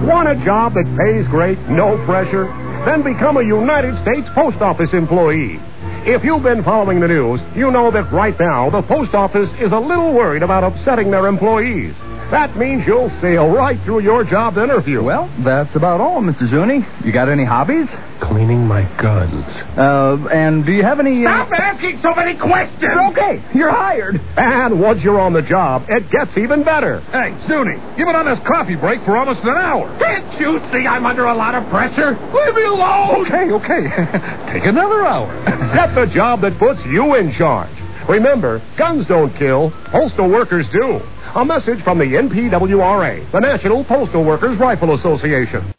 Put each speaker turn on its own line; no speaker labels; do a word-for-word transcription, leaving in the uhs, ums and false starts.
Want a job that pays great, no pressure? Then become a United States Post Office employee. If you've been following the news, you know that right now the Post Office is a little worried about upsetting their employees. That means you'll sail right through your job interview.
Well, that's about all, Mister Zuni. You got any hobbies?
Cleaning my guns.
Uh, and do you have any... Uh...
Stop asking so many questions!
Okay, you're hired.
And once you're on the job, it gets even better.
Hey, Zuni, you've been on this coffee break for almost an hour. Can't you see I'm under a lot of pressure? Leave me alone!
Okay, okay. Take another hour.
Get the job that puts you in charge. Remember, guns don't kill, postal workers do. A message from the N P W R A, the National Postal Workers Rifle Association.